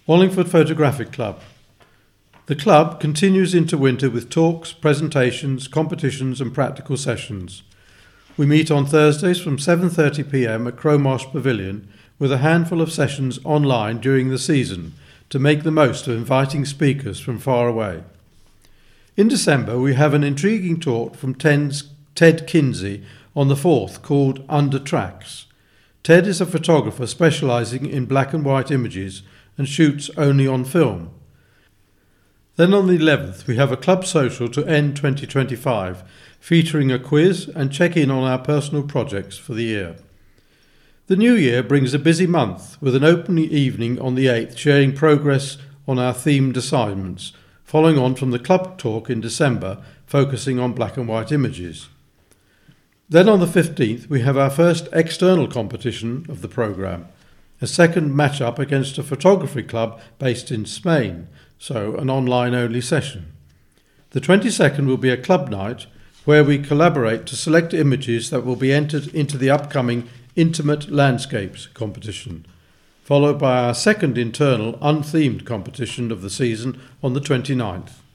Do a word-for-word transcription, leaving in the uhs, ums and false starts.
Wallingford Photographic Club. The club continues into winter with talks, presentations, competitions and practical sessions. We meet on Thursdays from seven thirty p m at Crowmarsh Pavilion with a handful of sessions online during the season to make the most of inviting speakers from far away. In December we have an intriguing talk from Ted Kinsey on the fourth called Under Tracks. Ted is a photographer specialising in black and white images and shoots only on film. Then on the eleventh we have a club social to end twenty twenty-five, featuring a quiz and check-in on our personal projects for the year. The new year brings a busy month with an open evening on the eighth sharing progress on our themed assignments, following on from the club talk in December focusing on black and white images. Then on the fifteenth we have our first external competition of the programme, a second match-up against a photography club based in Spain, so an online-only session. The twenty-second will be a club night where we collaborate to select images that will be entered into the upcoming Intimate Landscapes competition, followed by our second internal unthemed competition of the season on the twenty-ninth.